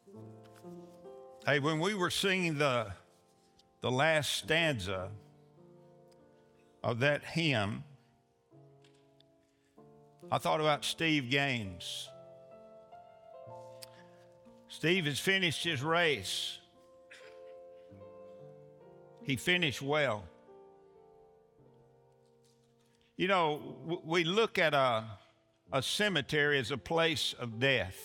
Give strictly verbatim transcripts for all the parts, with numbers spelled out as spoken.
Hey, when we were singing the, the last stanza of that hymn, I thought about Steve Gaines. Steve has finished his race. He finished well. You know, w- we look at a, a cemetery as a place of death.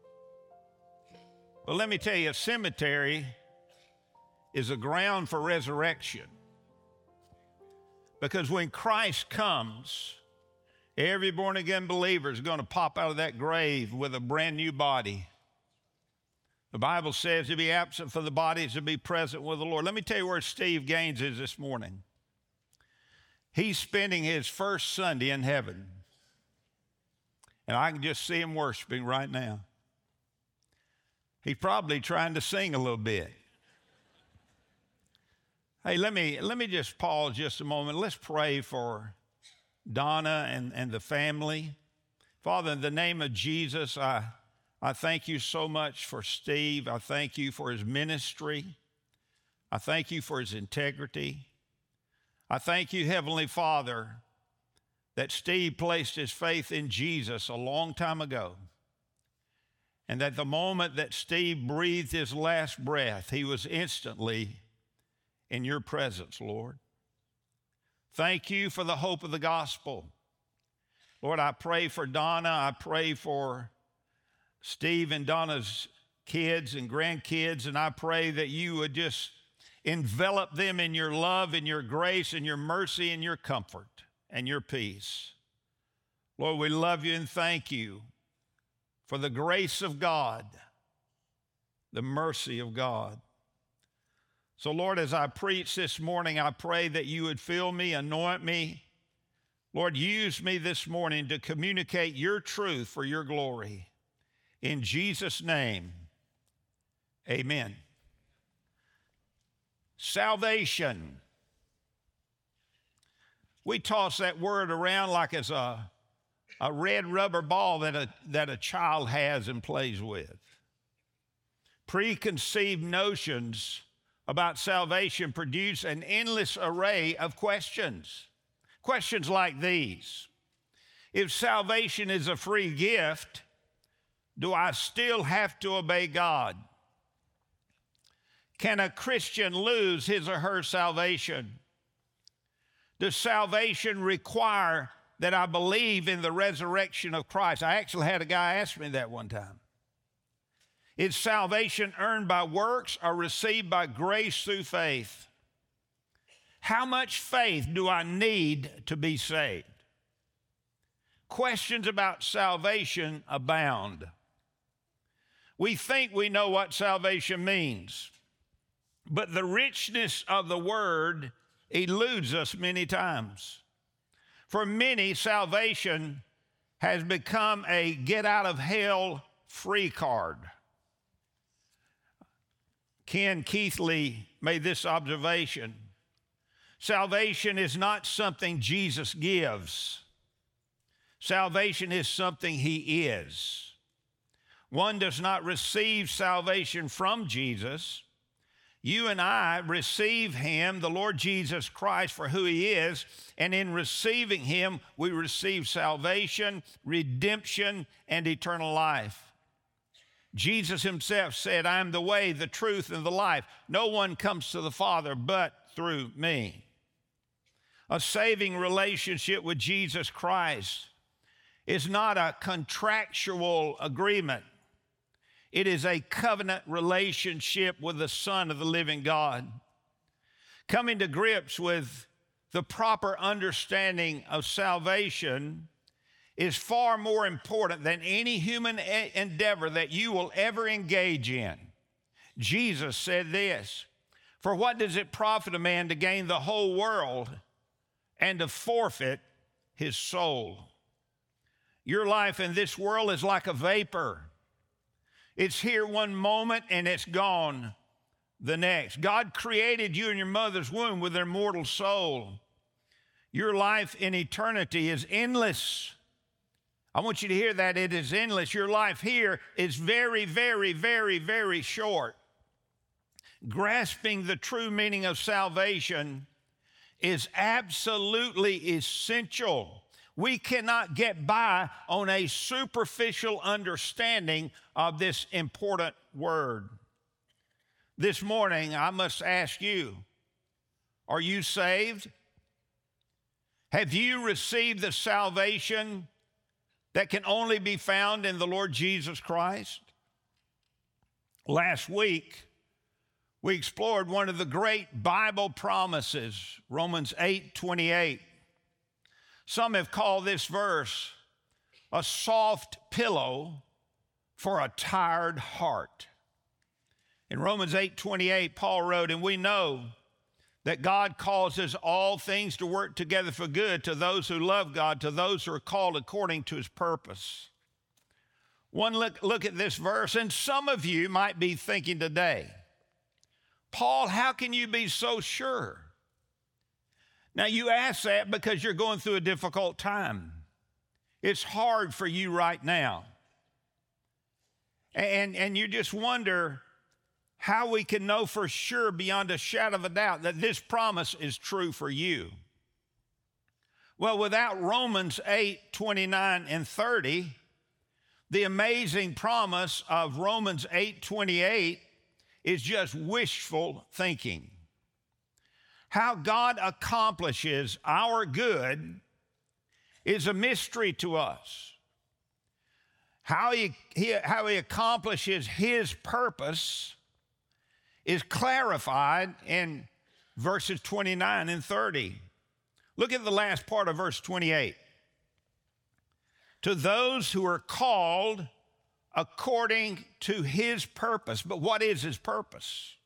But let me tell you, a cemetery is a ground for resurrection. Because when Christ comes, every born-again believer is going to pop out of that grave with a brand new body. The Bible says to be absent from the body is to be present with the Lord. Let me tell you where Steve Gaines is this morning. He's spending his first Sunday in heaven. And I can just see him worshiping right now. He's probably trying to sing a little bit. Hey, let me let me just pause just a moment. Let's pray for Donna and, and the family. Father, in the name of Jesus, I, I thank you so much for Steve. I thank you for his ministry. I thank you for his integrity. I thank you, Heavenly Father, that Steve placed his faith in Jesus a long time ago. And that the moment that Steve breathed his last breath, he was instantly in your presence, Lord. Thank you for the hope of the gospel. Lord, I pray for Donna. I pray for Steve and Donna's kids and grandkids, and I pray that you would just envelop them in your love and your grace and your mercy and your comfort and your peace. Lord, we love you and thank you for the grace of God, the mercy of God. So, Lord, as I preach this morning, I pray that you would fill me, anoint me. Lord, use me this morning to communicate your truth for your glory. In Jesus' name, amen. Salvation. We toss that word around like it's a A red rubber ball that a, that a child has and plays with. Preconceived notions about salvation produce an endless array of questions. Questions like these: if salvation is a free gift, do I still have to obey God? Can a Christian lose his or her salvation? Does salvation require that I believe in the resurrection of Christ? I actually had a guy ask me that one time. Is salvation earned by works or received by grace through faith? How much faith do I need to be saved? Questions about salvation abound. We think we know what salvation means, but the richness of the word eludes us many times. For many, salvation has become a get-out-of-hell-free card. Ken Keathley made this observation: salvation is not something Jesus gives. Salvation is something he is. One does not receive salvation from Jesus. You and I receive him, the Lord Jesus Christ, for who he is, and in receiving him, we receive salvation, redemption, and eternal life. Jesus himself said, I am the way, the truth, and the life. No one comes to the Father but through me. A saving relationship with Jesus Christ is not a contractual agreement. It is a covenant relationship with the Son of the living God. Coming to grips with the proper understanding of salvation is far more important than any human e- endeavor that you will ever engage in. Jesus said this: for what does it profit a man to gain the whole world and to forfeit his soul? Your life in this world is like a vapor. It's here one moment and it's gone the next. God created you in your mother's womb with an immortal soul. Your life in eternity is endless. I want you to hear that it is endless. Your life here is very, very, very, very short. Grasping the true meaning of salvation is absolutely essential. We cannot get by on a superficial understanding of this important word. This morning, I must ask you, are you saved? Have you received the salvation that can only be found in the Lord Jesus Christ? Last week, we explored one of the great Bible promises, Romans eight twenty-eight. Some have called this verse a soft pillow for a tired heart. In Romans eight twenty-eight, Paul wrote, and we know that God causes all things to work together for good to those who love God, to those who are called according to his purpose. One look, look at this verse, and some of you might be thinking today, Paul, how can you be so sure? Now, you ask that because you're going through a difficult time. It's hard for you right now. And, and you just wonder how we can know for sure beyond a shadow of a doubt that this promise is true for you. Well, without Romans eight twenty-nine and thirty, the amazing promise of Romans eight twenty-eight is just wishful thinking. How God accomplishes our good is a mystery to us. How he, he, how he accomplishes his purpose is clarified in verses twenty-nine and thirty. Look at the last part of verse twenty-eight. To those who are called according to his purpose. But what is his purpose?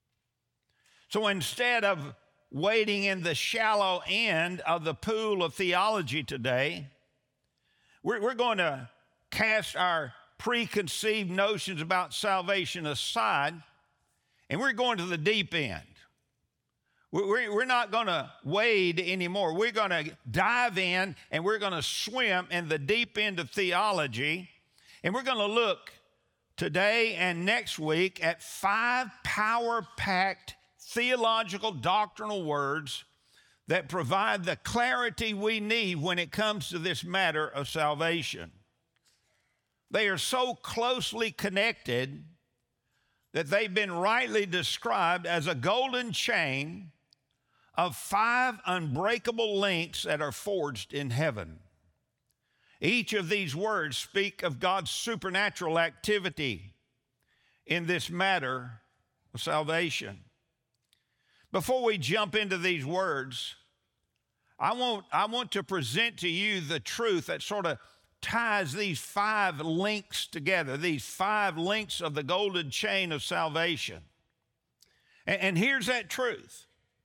So instead of wading in the shallow end of the pool of theology today, we're, we're going to cast our preconceived notions about salvation aside, and we're going to the deep end. We're, we're not going to wade anymore. We're going to dive in, and we're going to swim in the deep end of theology. And we're going to look today and next week at five power-packed theological doctrinal words that provide the clarity we need when it comes to this matter of salvation. They are so closely connected that they've been rightly described as a golden chain of five unbreakable links that are forged in heaven. Each of these words speak of God's supernatural activity in this matter of salvation. Before we jump into these words, I want, I want to present to you the truth that sort of ties these five links together, these five links of the golden chain of salvation. And, and here's that truth.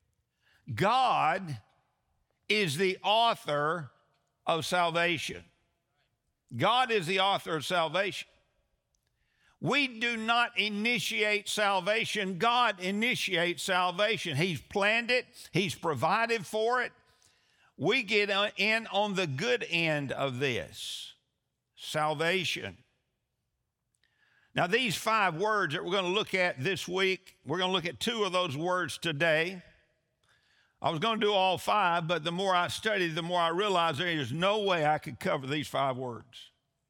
God is the author of salvation. God is the author of salvation. We do not initiate salvation. God initiates salvation. He's planned it. He's provided for it. We get in on the good end of this, salvation. Now, these five words that we're going to look at this week, we're going to look at two of those words today. I was going to do all five, but the more I studied, the more I realized there is no way I could cover these five words.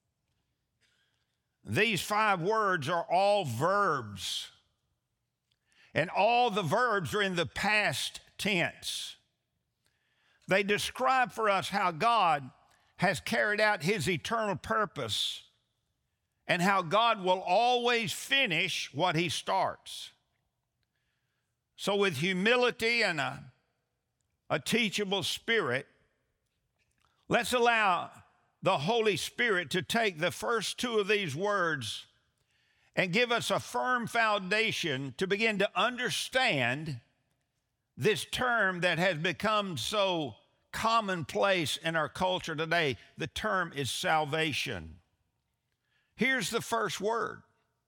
These five words are all verbs, and all the verbs are in the past tense. They describe for us how God has carried out his eternal purpose and how God will always finish what he starts. So with humility and a, a teachable spirit, let's allow the Holy Spirit to take the first two of these words and give us a firm foundation to begin to understand this term that has become so commonplace in our culture today. The term is salvation. Here's the first word: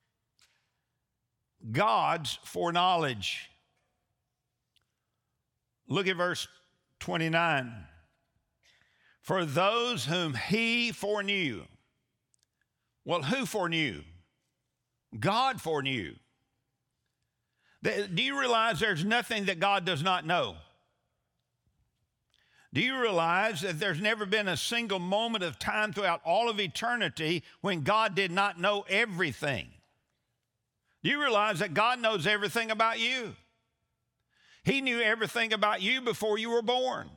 God's foreknowledge. Look at verse twenty-nine. For those whom he foreknew. Well, who foreknew? God foreknew. Do you realize there's nothing that God does not know? Do you realize that there's never been a single moment of time throughout all of eternity when God did not know everything? Do you realize that God knows everything about you? He knew everything about you before you were born.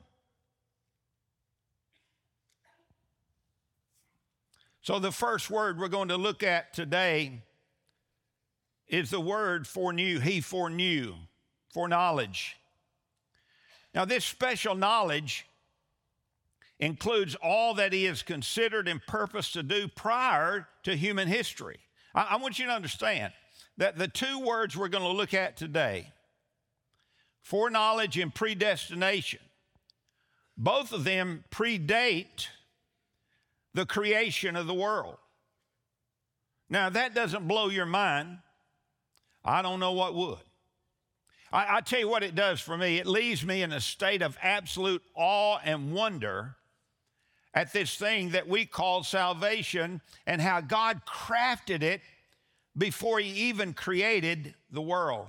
So the first word we're going to look at today is the word foreknew. He foreknew, foreknowledge. Now, this special knowledge includes all that he has considered and purposed to do prior to human history. I, I want you to understand that the two words we're going to look at today, foreknowledge and predestination, both of them predate the creation of the world. Now, if that doesn't blow your mind, I don't know what would. I, I tell you what it does for me. It leaves me in a state of absolute awe and wonder at this thing that we call salvation and how God crafted it before he even created the world.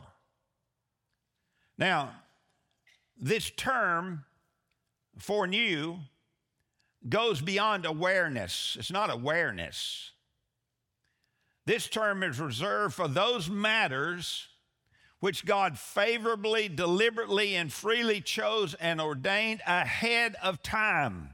Now, this term, foreknew, goes beyond awareness. It's not awareness. This term is reserved for those matters which God favorably, deliberately, and freely chose and ordained ahead of time.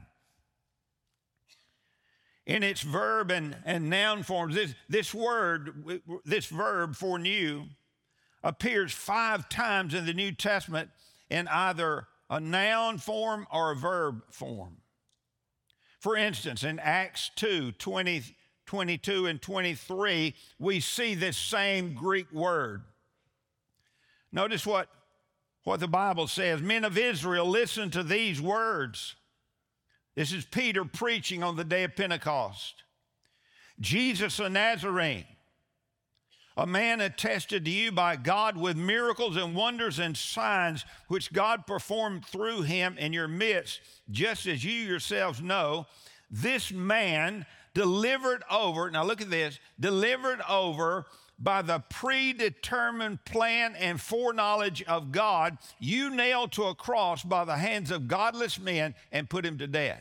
In its verb and, and noun forms, this, this word, this verb, foreknew, appears five times in the New Testament in either a noun form or a verb form. For instance, in Acts two, twenty, twenty-two, and twenty-three, we see this same Greek word. Notice what, what the Bible says. Men of Israel, listen to these words. This is Peter preaching on the day of Pentecost. Jesus a Nazarene, a man attested to you by God with miracles and wonders and signs which God performed through him in your midst, just as you yourselves know. This man delivered over, now look at this, delivered over by the predetermined plan and foreknowledge of God, you nailed to a cross by the hands of godless men and put him to death.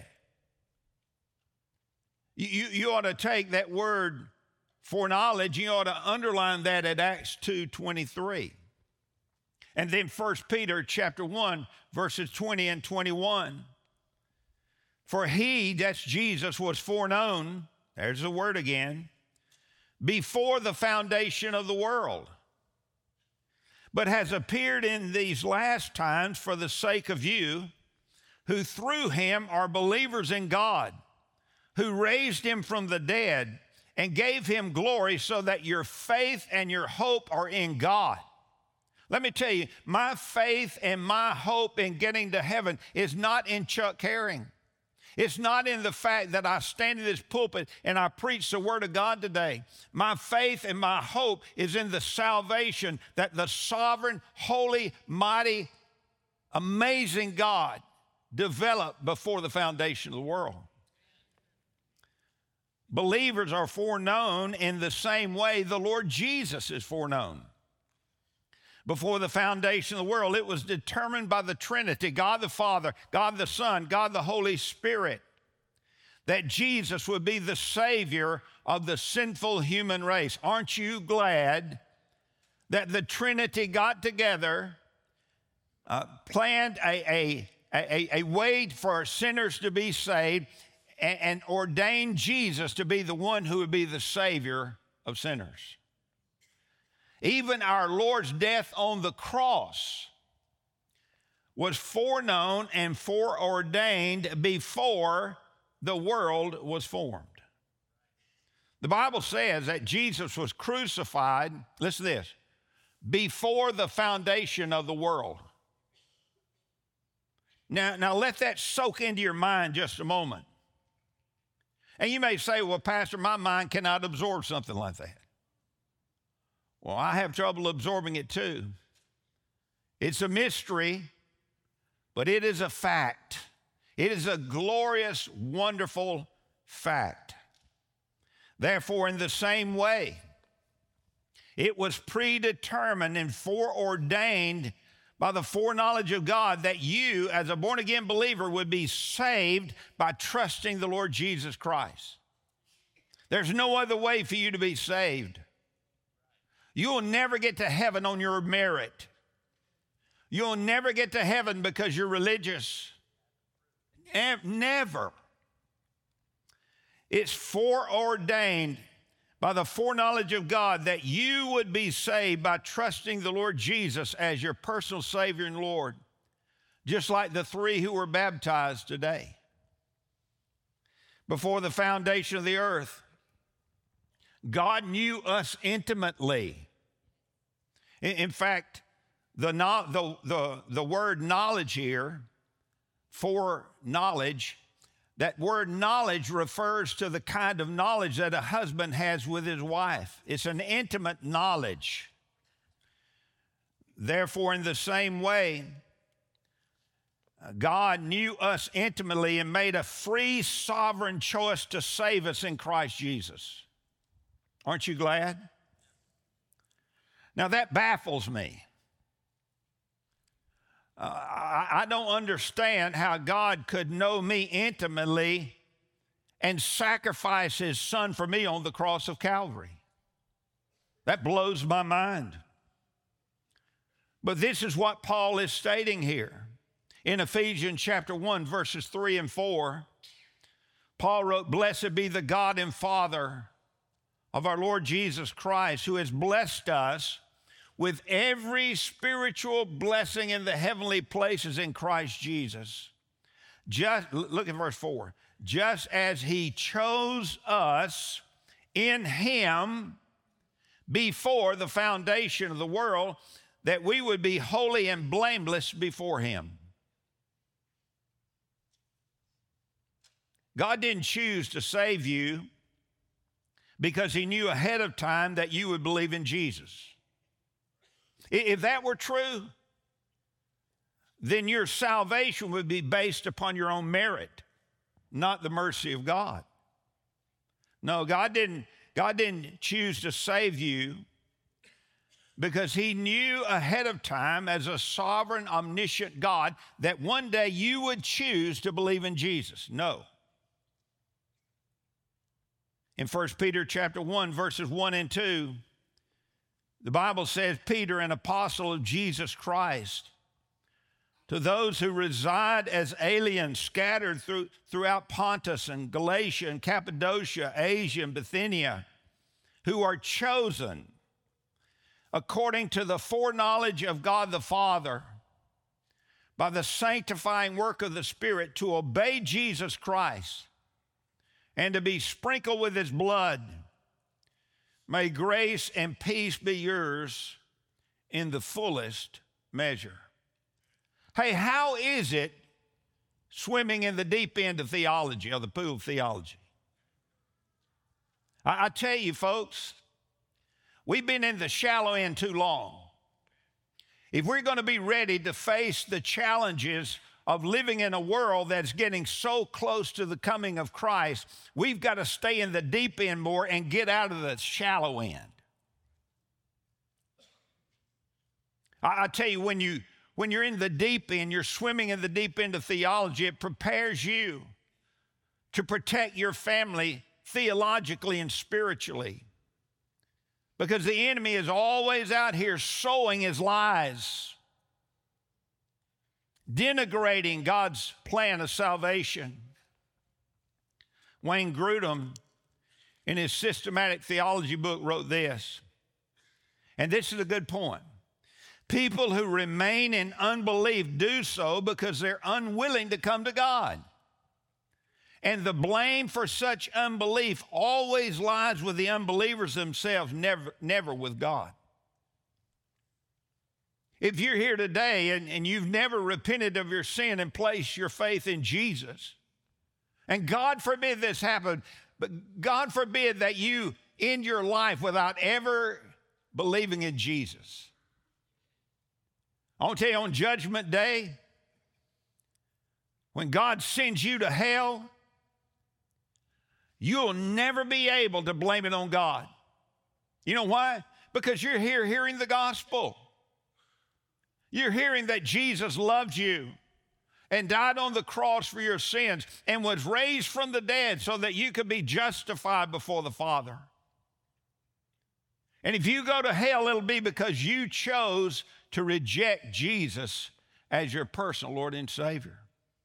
You, you, you ought to take that word foreknowledge, you ought to underline that at Acts two twenty-three. And then First Peter chapter one, verses twenty and twenty-one. For he, that's Jesus, was foreknown, there's the word again, before the foundation of the world, but has appeared in these last times for the sake of you, who through him are believers in God, who raised him from the dead and gave him glory, so that your faith and your hope are in God. Let me tell you, my faith and my hope in getting to heaven is not in Chuck Herring. It's not in the fact that I stand in this pulpit and I preach the word of God today. My faith and my hope is in the salvation that the sovereign, holy, mighty, amazing God developed before the foundation of the world. Believers are foreknown in the same way the Lord Jesus is foreknown. Before the foundation of the world, it was determined by the Trinity, God the Father, God the Son, God the Holy Spirit, that Jesus would be the Savior of the sinful human race. Aren't you glad that the Trinity got together, uh, planned a, a, a, a way for sinners to be saved, and, and ordained Jesus to be the one who would be the Savior of sinners? Even our Lord's death on the cross was foreknown and foreordained before the world was formed. The Bible says that Jesus was crucified, listen to this, before the foundation of the world. Now, now let that soak into your mind just a moment. And you may say, well, Pastor, my mind cannot absorb something like that. Well, I have trouble absorbing it too. It's a mystery, but it is a fact. It is a glorious, wonderful fact. Therefore, in the same way, it was predetermined and foreordained by the foreknowledge of God that you, as a born-again believer, would be saved by trusting the Lord Jesus Christ. There's no other way for you to be saved. You'll never get to heaven on your merit. You'll never get to heaven because you're religious. Never. It's foreordained by the foreknowledge of God that you would be saved by trusting the Lord Jesus as your personal Savior and Lord, just like the three who were baptized today. Before the foundation of the earth, God knew us intimately. In fact, the, the, the, the word knowledge here, for knowledge, that word knowledge refers to the kind of knowledge that a husband has with his wife. It's an intimate knowledge. Therefore, in the same way, God knew us intimately and made a free, sovereign choice to save us in Christ Jesus. Aren't you glad? Now, that baffles me. Uh, I, I don't understand how God could know me intimately and sacrifice his son for me on the cross of Calvary. That blows my mind. But this is what Paul is stating here. In Ephesians chapter one, verses three and four, Paul wrote, "Blessed be the God and Father of our Lord Jesus Christ, who has blessed us with every spiritual blessing in the heavenly places in Christ Jesus." Just look at verse four. "Just as he chose us in him before the foundation of the world, that we would be holy and blameless before him." God didn't choose to save you because he knew ahead of time that you would believe in Jesus. If that were true, then your salvation would be based upon your own merit, not the mercy of God. No, God didn't, God didn't choose to save you because he knew ahead of time, as a sovereign, omniscient God, that one day you would choose to believe in Jesus. No. In First Peter chapter one, verses one and two, the Bible says, "Peter, an apostle of Jesus Christ, to those who reside as aliens scattered through, throughout Pontus and Galatia and Cappadocia, Asia and Bithynia, who are chosen according to the foreknowledge of God the Father, by the sanctifying work of the Spirit, to obey Jesus Christ and to be sprinkled with his blood. May grace and peace be yours in the fullest measure." Hey, how is it swimming in the deep end of theology, or the pool of theology? I, I tell you, folks, we've been in the shallow end too long. If we're going to be ready to face the challenges of living in a world that's getting so close to the coming of Christ, we've got to stay in the deep end more and get out of the shallow end. I, I tell you, when, you, when you're in the deep end, you're swimming in the deep end of theology, it prepares you to protect your family theologically and spiritually. Because the enemy is always out here sowing his lies, denigrating God's plan of salvation. Wayne Grudem, in his systematic theology book, wrote this, and this is a good point. "People who remain in unbelief do so because they're unwilling to come to God. And the blame for such unbelief always lies with the unbelievers themselves, never, never with God." If you're here today and, and you've never repented of your sin and placed your faith in Jesus, and God forbid this happened, but God forbid that you end your life without ever believing in Jesus. I want to tell you, on Judgment Day, when God sends you to hell, you'll never be able to blame it on God. You know why? Because you're here hearing the gospel. You're hearing that Jesus loved you and died on the cross for your sins and was raised from the dead so that you could be justified before the Father. And if you go to hell, it'll be because you chose to reject Jesus as your personal Lord and Savior.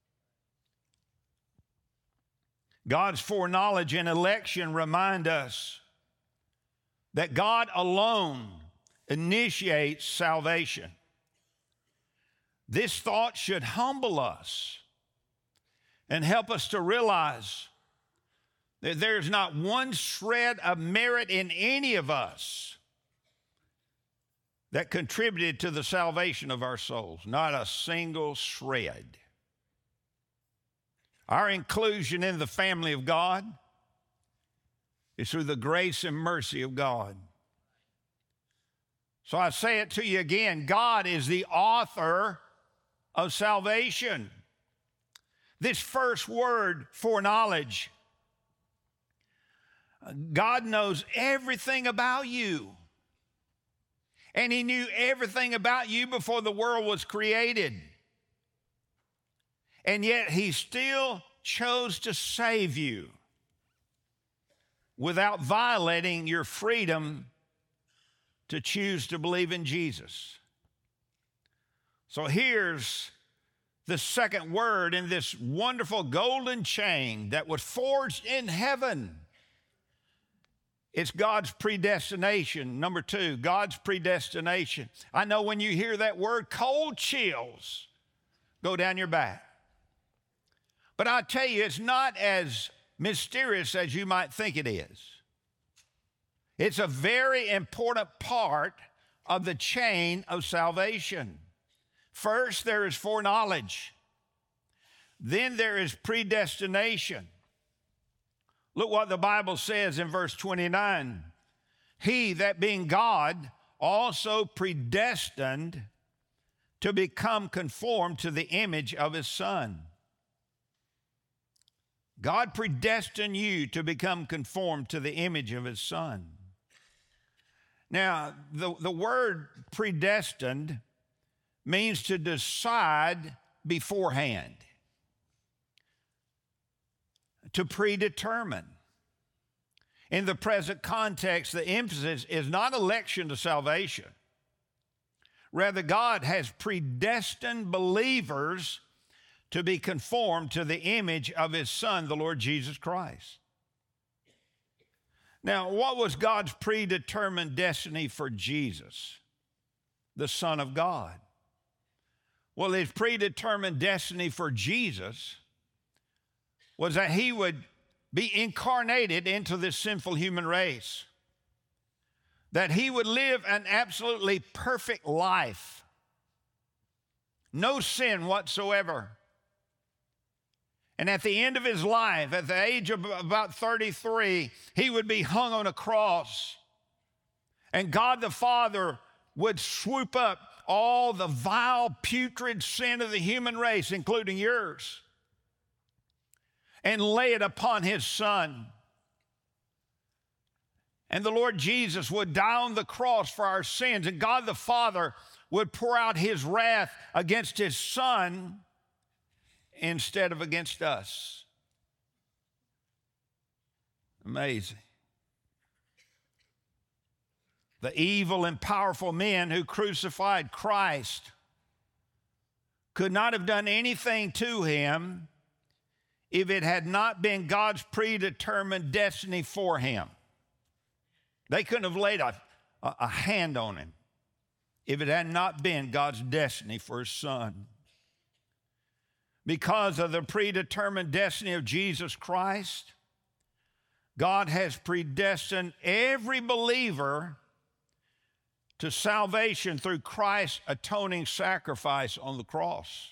God's foreknowledge and election remind us that God alone initiates salvation. This thought should humble us and help us to realize that there's not one shred of merit in any of us that contributed to the salvation of our souls. Not a single shred. Our inclusion in the family of God is through the grace and mercy of God. So I say it to you again, God is the author of salvation. This first word, foreknowledge, God knows everything about you. And He knew everything about you before the world was created. And yet He still chose to save you without violating your freedom to choose to believe in Jesus. So here's the second word in this wonderful golden chain that was forged in heaven. It's God's predestination. Number two, God's predestination. I know when you hear that word, cold chills go down your back. But I tell you, it's not as mysterious as you might think it is. It's a very important part of the chain of salvation. First, there is foreknowledge. Then there is predestination. Look what the Bible says in verse twenty-nine. He, that being God, also predestined to become conformed to the image of His Son. God predestined you to become conformed to the image of His Son. Now, the, the word predestined means to decide beforehand, to predetermine. In the present context, the emphasis is not election to salvation. Rather, God has predestined believers to be conformed to the image of His Son, the Lord Jesus Christ. Now, what was God's predetermined destiny for Jesus, the Son of God? Well, His predetermined destiny for Jesus was that He would be incarnated into this sinful human race, that He would live an absolutely perfect life, no sin whatsoever. And at the end of His life, at the age of about thirty-three, He would be hung on a cross. And God the Father would swoop up all the vile, putrid sin of the human race, including yours, and lay it upon His Son. And the Lord Jesus would die on the cross for our sins, and God the Father would pour out His wrath against His Son instead of against us. Amazing. The evil and powerful men who crucified Christ could not have done anything to Him if it had not been God's predetermined destiny for Him. They couldn't have laid a, a, a hand on Him if it had not been God's destiny for His Son. Because of the predetermined destiny of Jesus Christ, God has predestined every believer to salvation through Christ's atoning sacrifice on the cross.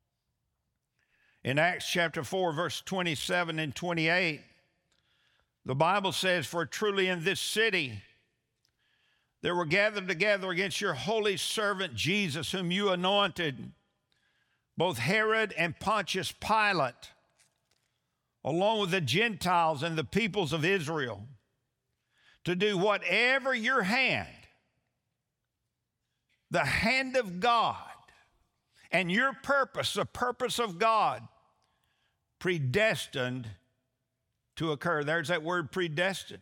In Acts chapter four, verse twenty-seven and twenty-eight, the Bible says, "For truly in this city there were gathered together against your holy servant Jesus, whom you anointed, both Herod and Pontius Pilate, along with the Gentiles and the peoples of Israel, to do whatever your hand, the hand of God, and your purpose, the purpose of God, predestined to occur. There's that word, predestined.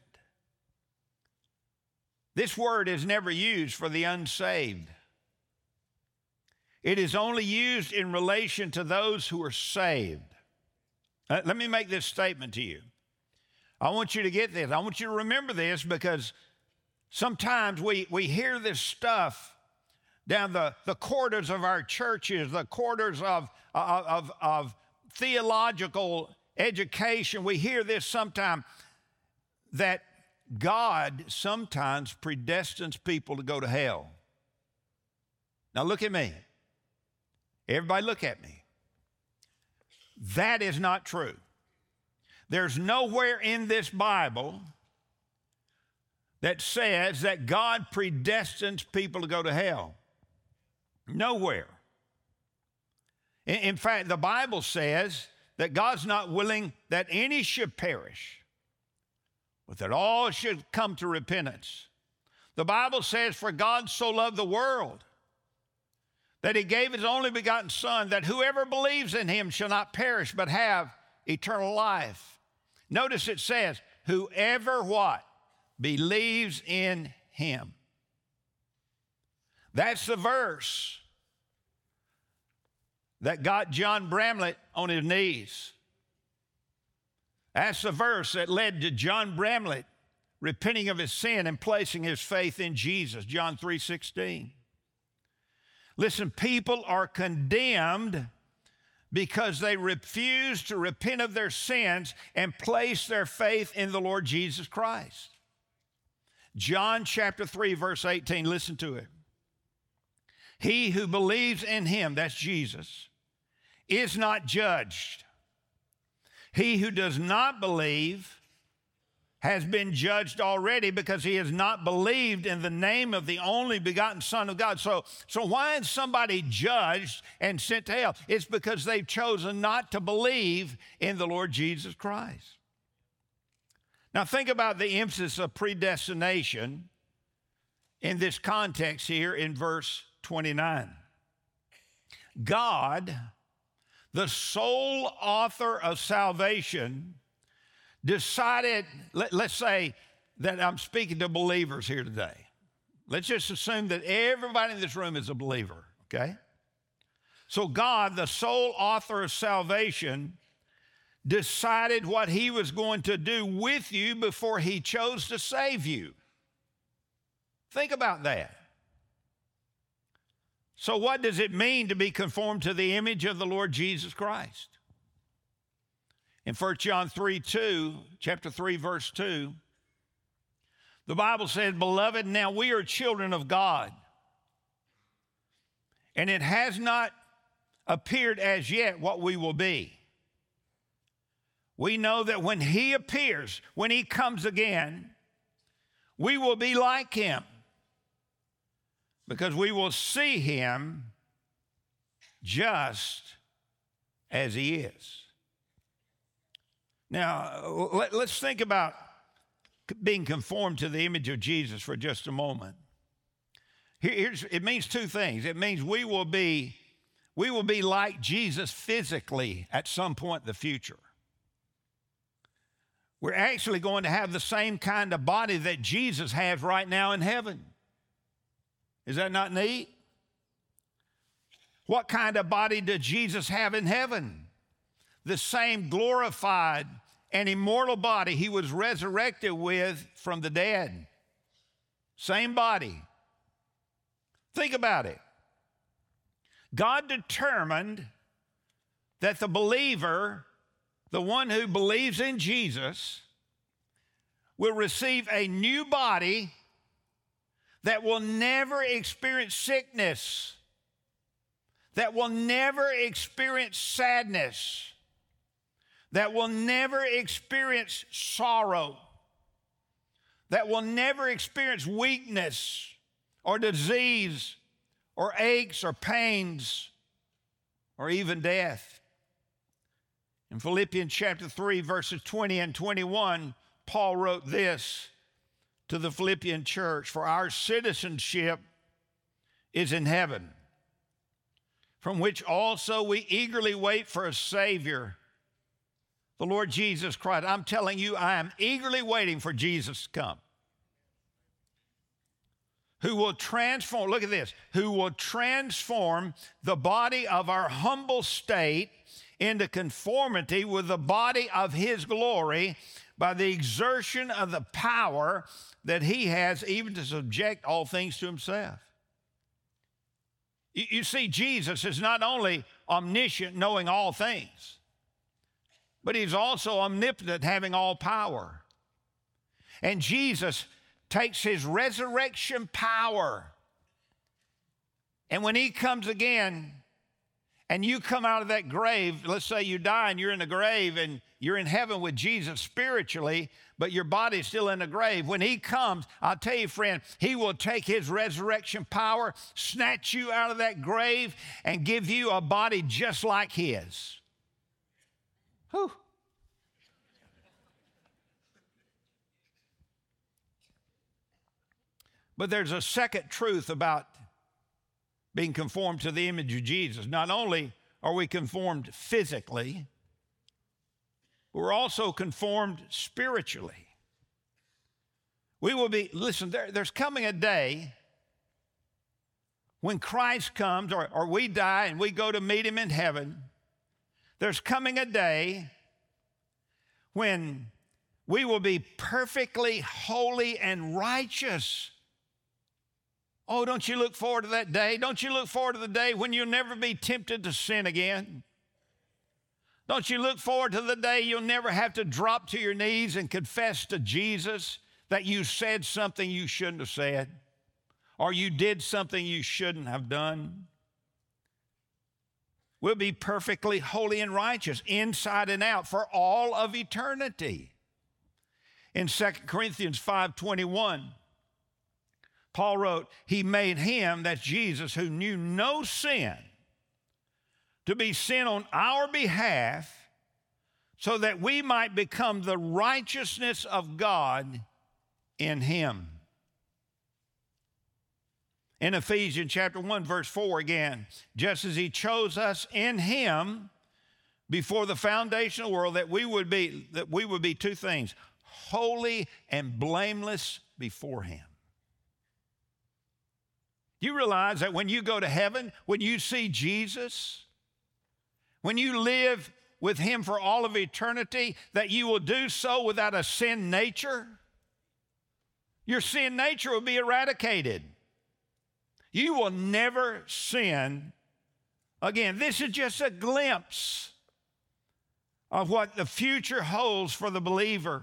This word is never used for the unsaved. It is only used in relation to those who are saved. Uh, let me make this statement to you. I want you to get this. I want you to remember this, because sometimes we, we hear this stuff down the, the corridors of our churches, the corridors of, of, of, of theological education. We hear this sometimes, that God sometimes predestines people to go to hell. Now look at me. Everybody look at me. That is not true. There's nowhere in this Bible that says that God predestines people to go to hell. Nowhere. In, in fact, the Bible says that God's not willing that any should perish, but that all should come to repentance. The Bible says, for God so loved the world that he gave his only begotten Son, that whoever believes in him shall not perish, but have eternal life. Notice it says, whoever what? Believes in him. That's the verse that got John Bramlett on his knees. That's the verse that led to John Bramlett repenting of his sin and placing his faith in Jesus, John three sixteen. Listen, people are condemned because they refuse to repent of their sins and place their faith in the Lord Jesus Christ. John chapter three, verse eighteen, listen to it. He who believes in him, that's Jesus, is not judged. He who does not believe has been judged already, because he has not believed in the name of the only begotten Son of God. So, so why is somebody judged and sent to hell? It's because they've chosen not to believe in the Lord Jesus Christ. Now think about the emphasis of predestination in this context here in verse twenty-nine. God, the sole author of salvation, decided, let, let's say that I'm speaking to believers here today. Let's just assume that everybody in this room is a believer, okay? So God, the sole author of salvation, decided what he was going to do with you before he chose to save you. Think about that. So what does it mean to be conformed to the image of the Lord Jesus Christ? In First John three two, chapter three, verse two, the Bible says, beloved, now we are children of God, and it has not appeared as yet what we will be. We know that when he appears, when he comes again, we will be like him, because we will see him just as he is. Now, let, let's think about being conformed to the image of Jesus for just a moment. Here, here's, it means two things. It means we will be, we will be like Jesus physically at some point in the future. We're actually going to have the same kind of body that Jesus has right now in heaven. Is that not neat? What kind of body did Jesus have in heaven? The same glorified and immortal body he was resurrected with from the dead. Same body. Think about it. God determined that the believer, the one who believes in Jesus, will receive a new body that will never experience sickness, that will never experience sadness, that will never experience sorrow, that will never experience weakness or disease or aches or pains. or even death. In Philippians chapter three, verses twenty and twenty-one, Paul wrote this to the Philippian church, "For our citizenship is in heaven, from which also we eagerly wait for a Savior, the Lord Jesus Christ." I'm telling you, I am eagerly waiting for Jesus to come, who will transform, look at this, who will transform the body of our humble state into conformity with the body of his glory by the exertion of the power that he has even to subject all things to himself. You, you see, Jesus is not only omniscient, knowing all things, but he's also omnipotent, having all power. And Jesus takes his resurrection power, and when he comes again, and you come out of that grave, let's say you die and you're in the grave and you're in heaven with Jesus spiritually, but your body's still in the grave. When he comes, I'll tell you, friend, he will take his resurrection power, snatch you out of that grave, and give you a body just like his. Whew. But there's a second truth about being conformed to the image of Jesus. Not only are we conformed physically, but we're also conformed spiritually. We will be, listen, there, there's coming a day when Christ comes, or, or we die and we go to meet him in heaven. There's coming a day when we will be perfectly holy and righteous. Oh, don't you look forward to that day? Don't you look forward to the day when you'll never be tempted to sin again? Don't you look forward to the day you'll never have to drop to your knees and confess to Jesus that you said something you shouldn't have said, or you did something you shouldn't have done? We'll be perfectly holy and righteous, inside and out, for all of eternity. In Second Corinthians five twenty-one, Paul wrote, he made him, that's Jesus, who knew no sin, to be sin on our behalf, so that we might become the righteousness of God in him. In Ephesians chapter one, verse four again, just as he chose us in him before the foundation of the world, that we would be, that we would be two things, holy and blameless before him. Do you realize that when you go to heaven, when you see Jesus, when you live with him for all of eternity, that you will do so without a sin nature? Your sin nature will be eradicated. You will never sin again. This is just a glimpse of what the future holds for the believer.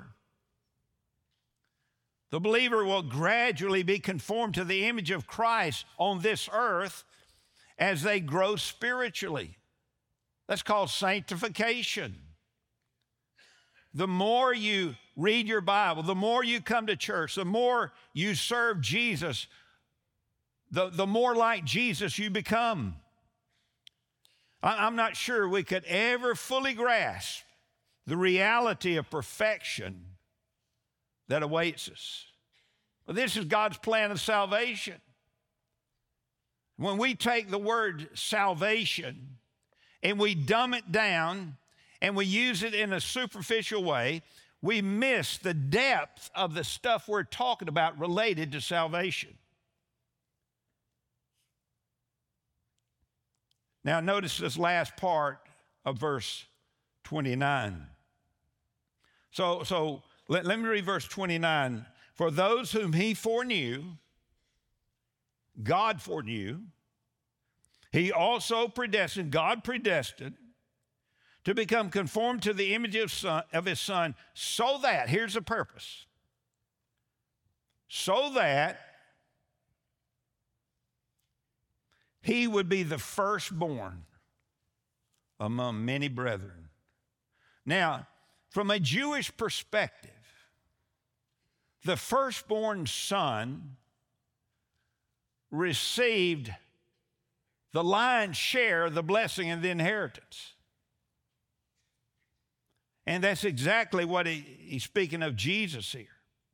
The believer will gradually be conformed to the image of Christ on this earth as they grow spiritually. That's called sanctification. The more you read your Bible, the more you come to church, the more you serve Jesus, the, the more like Jesus you become. I, I'm not sure we could ever fully grasp the reality of perfection that awaits us. But this is God's plan of salvation. When we take the word salvation and we dumb it down and we use it in a superficial way, we miss the depth of the stuff we're talking about related to salvation. Now notice this last part of verse twenty-nine. So, so let, let me read verse twenty-nine. For those whom he foreknew, God foreknew, he also predestined, God predestined, to become conformed to the image of, son, of his Son, so that, here's the purpose, so that he would be the firstborn among many brethren. Now, from a Jewish perspective, the firstborn son received the lion's share of the blessing and the inheritance. And that's exactly what he, he's speaking of Jesus here.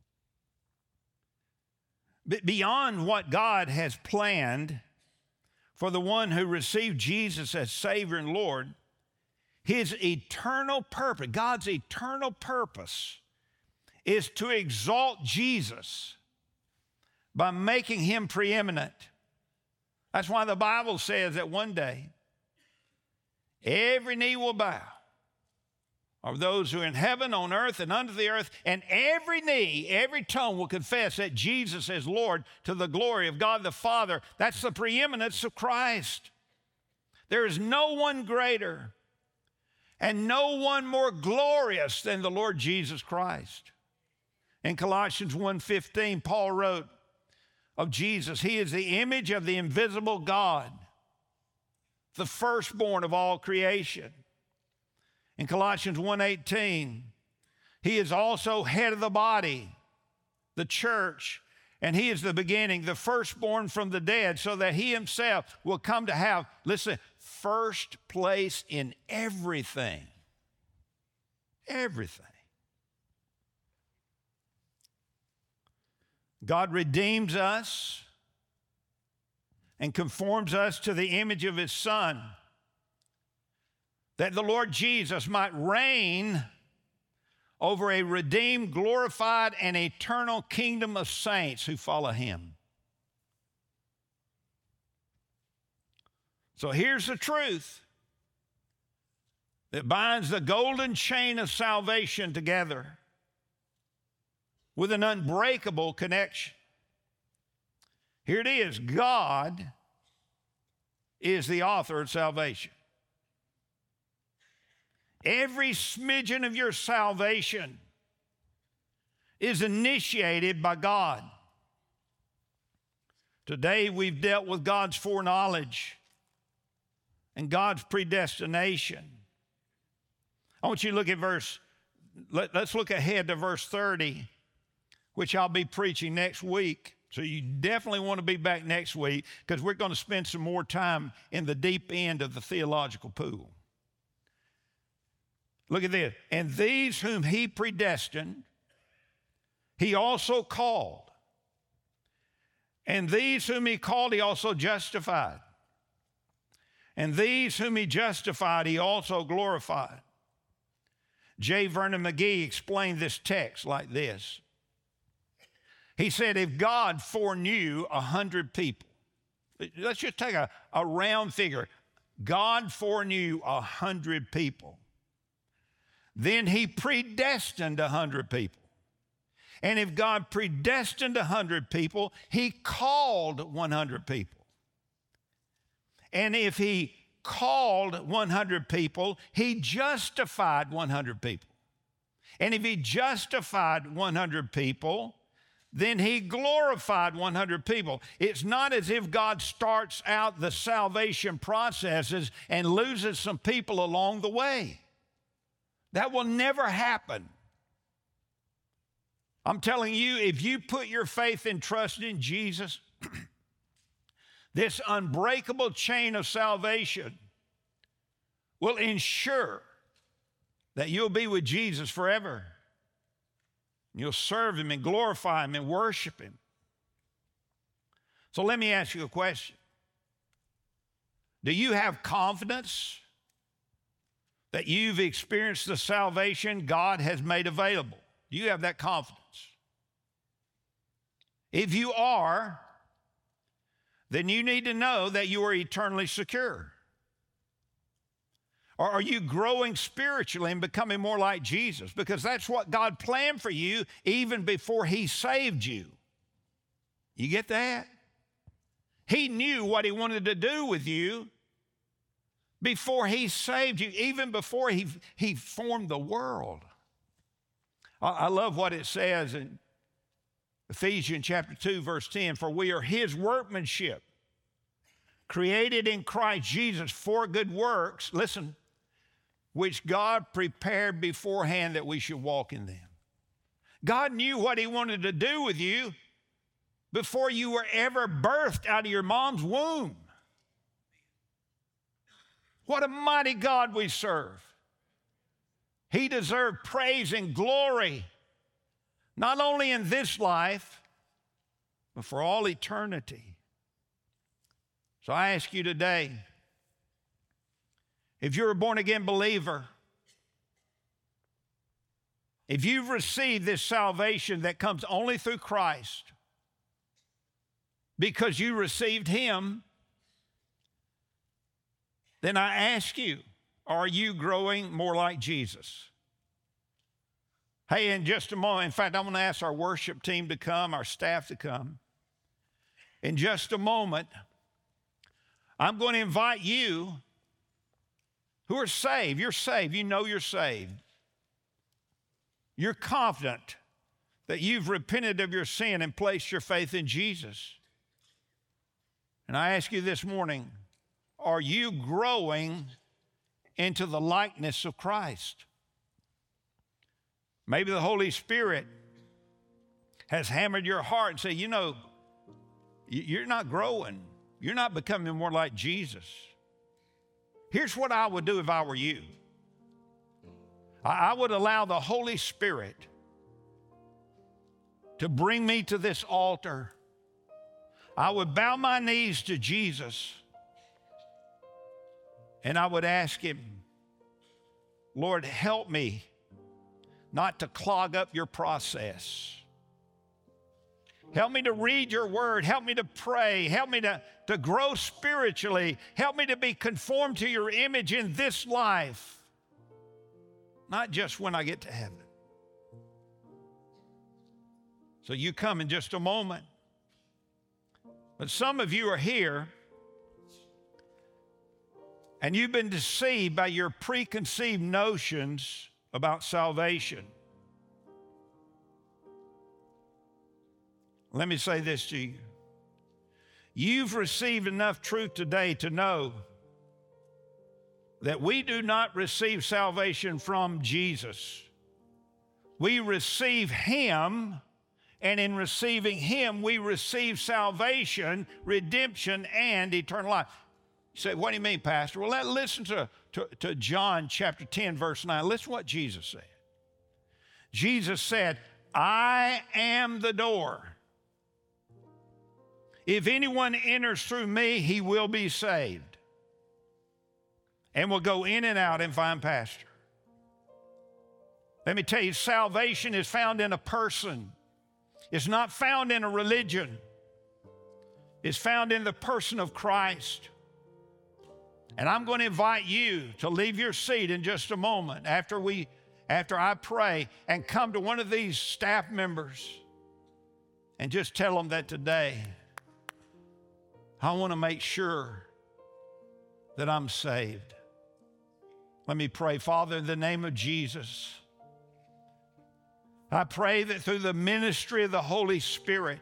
But beyond what God has planned for the one who received Jesus as Savior and Lord, his eternal purpose, God's eternal purpose, is to exalt Jesus by making him preeminent. That's why the Bible says that one day every knee will bow of those who are in heaven, on earth, and under the earth, and every knee, every tongue will confess that Jesus is Lord to the glory of God the Father. That's the preeminence of Christ. There is no one greater and no one more glorious than the Lord Jesus Christ. In Colossians one fifteen, Paul wrote of Jesus, he is the image of the invisible God, the firstborn of all creation. In Colossians one eighteen, he is also head of the body, the church, and he is the beginning, the firstborn from the dead, so that he himself will come to have, listen, first place in everything. Everything. God redeems us and conforms us to the image of his Son, that the Lord Jesus might reign over a redeemed, glorified, and eternal kingdom of saints who follow him. So here's the truth that binds the golden chain of salvation together with an unbreakable connection. Here it is. God is the author of salvation. Every smidgen of your salvation is initiated by God. Today we've dealt with God's foreknowledge and God's predestination. I want you to look at verse, let, let's look ahead to verse thirty, which I'll be preaching next week. So you definitely want to be back next week because we're going to spend some more time in the deep end of the theological pool. Look at this. And these whom he predestined, he also called. And these whom he called, he also justified. And these whom he justified, he also glorified. J. Vernon McGee explained this text like this. He said, if God foreknew a hundred people, let's just take a, a round figure. God foreknew a hundred people. Then he predestined a hundred people. And if God predestined a hundred people, he called one hundred people. And if he called one hundred people, he justified one hundred people. And if he justified one hundred people, then he glorified one hundred people. It's not as if God starts out the salvation processes and loses some people along the way. That will never happen. I'm telling you, if you put your faith and trust in Jesus, this unbreakable chain of salvation will ensure that you'll be with Jesus forever. You'll serve him and glorify him and worship him. So let me ask you a question. Do you have confidence that you've experienced the salvation God has made available? Do you have that confidence? If you are, then you need to know that you are eternally secure. Or are you growing spiritually and becoming more like Jesus? Because that's what God planned for you even before he saved you. You get that? He knew what he wanted to do with you before he saved you, even before he, he formed the world. I, I love what it says in Ephesians chapter two, verse ten, for we are his workmanship, created in Christ Jesus for good works, listen, which God prepared beforehand that we should walk in them. God knew what he wanted to do with you before you were ever birthed out of your mom's womb. What a mighty God we serve. He deserved praise and glory, not only in this life, but for all eternity. So I ask you today, if you're a born-again believer, if you've received this salvation that comes only through Christ, because you received Him, then I ask you, are you growing more like Jesus? Hey, in just a moment, in fact, I'm going to ask our worship team to come, our staff to come. In just a moment, I'm going to invite you who are saved. You're saved. You know you're saved. You're confident that you've repented of your sin and placed your faith in Jesus. And I ask you this morning, are you growing into the likeness of Christ? Maybe the Holy Spirit has hammered your heart and said, you know, you're not growing. You're not becoming more like Jesus. Here's what I would do if I were you. I would allow the Holy Spirit to bring me to this altar. I would bow my knees to Jesus, and I would ask Him, Lord, help me not to clog up your process. Help me to read your word. Help me to pray. Help me to, to grow spiritually. Help me to be conformed to your image in this life, not just when I get to heaven. So you come in just a moment. But some of you are here and you've been deceived by your preconceived notions about salvation. Let me say this to you. You've received enough truth today to know that we do not receive salvation from Jesus. We receive Him, and in receiving Him, we receive salvation, redemption, and eternal life. You say, what do you mean, Pastor? Well, let, listen to, to, to John chapter ten, verse nine. Listen to what Jesus said. Jesus said, I am the door. If anyone enters through me, he will be saved and will go in and out and find pasture. Let me tell you, salvation is found in a person. It's not found in a religion. It's found in the person of Christ. And I'm going to invite you to leave your seat in just a moment after we, after I pray, and come to one of these staff members and just tell them that today I want to make sure that I'm saved. Let me pray. Father, in the name of Jesus, I pray that through the ministry of the Holy Spirit,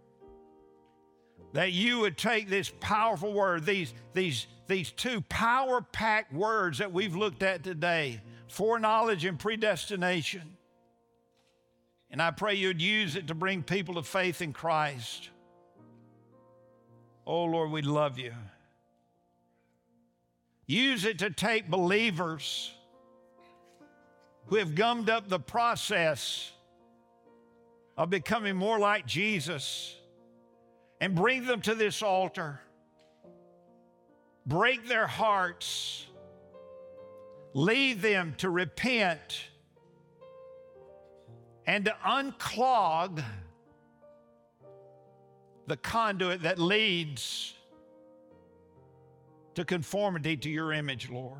that you would take this powerful word, these, these, these two power-packed words that we've looked at today, foreknowledge and predestination, and I pray you'd use it to bring people to faith in Christ. Oh, Lord, we love you. Use it to take believers who have gummed up the process of becoming more like Jesus and bring them to this altar. Break their hearts. Lead them to repent and to unclog the conduit that leads to conformity to your image, Lord.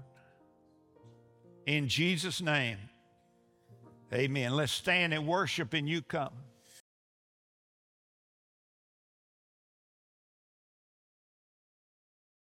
In Jesus' name, amen. Let's stand and worship and you come.